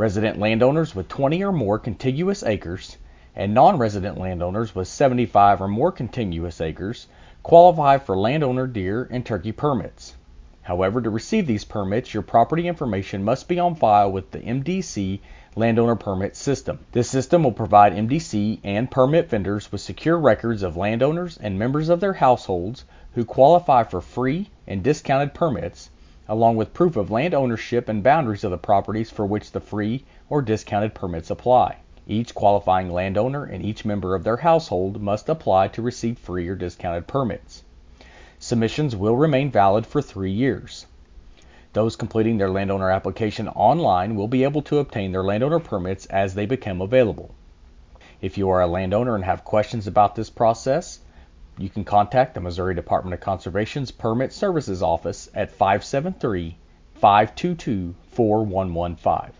Resident landowners with 20 or more contiguous acres and non-resident landowners with 75 or more contiguous acres qualify for landowner deer and turkey permits. However, to receive these permits, your property information must be on file with the MDC landowner permit system. This system will provide MDC and permit vendors with secure records of landowners and members of their households who qualify for free and discounted permits, along with proof of land ownership and boundaries of the properties for which the free or discounted permits apply. Each qualifying landowner and each member of their household must apply to receive free or discounted permits. Submissions will remain valid for 3 years. Those completing their landowner application online will be able to obtain their landowner permits as they become available. If you are a landowner and have questions about this process, you can contact the Missouri Department of Conservation's Permit Services Office at 573-522-4115.